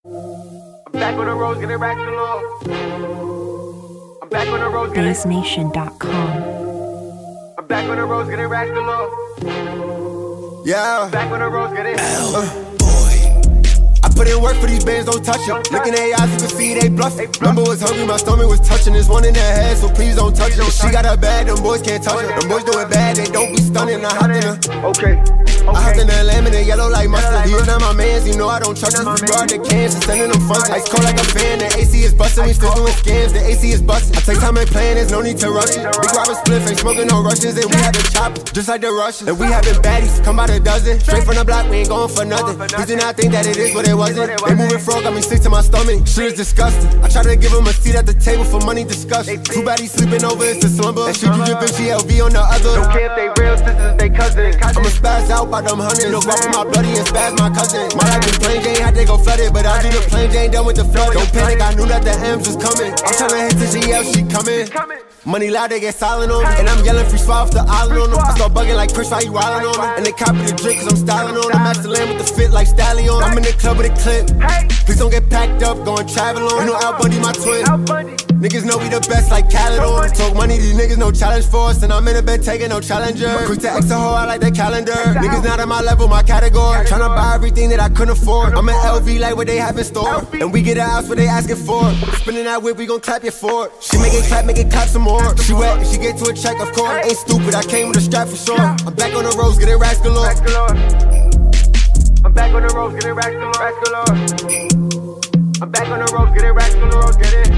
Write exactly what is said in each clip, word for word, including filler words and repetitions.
I'm back on the road, getting racks galore. I'm back on the road, getting Bass Nation dot com. I'm back on the road, getting racks galore. Yeah. Back on the road, getting uh. I put in work for these bands, don't touch it. Looking at eyes, you can see they bluffing. Number was hungry, my stomach was touching. There's one in their head, so please don't touch it. If she got her bag, them boys can't touch it. Them boys doing bad, they don't be stunning. I hopped in her. Okay. I hopped in that lamb and yellow like mustard. He was not my mans, you know I don't trust him. We brought the cans and sending them funds. Ice cold like a fan, the A C is bustin'. We still doing scams, the A C is bustin'. I take time and plan, there's no need to rush it. Big Robert Spliff ain't smoking no Russians. And we have the choppers, just like the Russians. And we having baddies, come by the dozen. Straight from the block, we ain't going for nothing. Please do not think that it is what it wasn't. They moving frog, got me sick to my stomach. Shit is disgusting. I try to give him a seat at the table for money discussion. Too bad he's sleeping over, it's a slumber. That shit you just G L V on the other. Don't care if they real sisters, they cousins. I'ma spaz out by them hundreds. No guap with my bloody and spaz my cousin. My life is plain Jane, had they go flooded. But I do the plain Jane done with the flood. Don't panic, I knew that the M's was coming. I'm tryna hit the G L, she coming. Money loud, they get silent on me. And I'm yelling free swap off the island on them. I start bugging like Chris, why you wildin' on them? And they copy the drip cause I'm styling on them. Master Lamb with the fit like Stallion. I'm in the club with a clip. Please don't get packed up, going travel on. You know Al Bundy, my twin. Niggas know we the best like Khaled on. Talk money, these niggas no challenge for us. And I'm in the bed taking no challenger. Quick to X a hoe, I like that calendar. Niggas not at my level, my category. Tryna buy everything that I couldn't afford. I'm at L V like what they have in store. And we get a house what they asking for. Spinning that whip, we gon' clap you for it. She make it clap, make it clap some more. She wet, she get to a check, of course. Ain't stupid, I came with a strap for sure. I'm back on the roads, getting racks galore. I'm back on the roads, getting racks galore. I'm back on the roads, getting racks galore. Get it.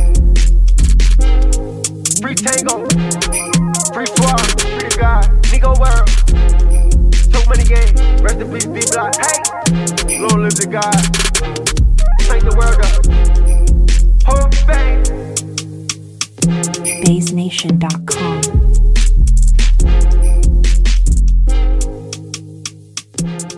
Free Tango, free Swab, free the God, Nico World. Took money game, rest in peace, D-Block. Hey, long live the God. Take the world up. Whole fame. Bass Nation dot com.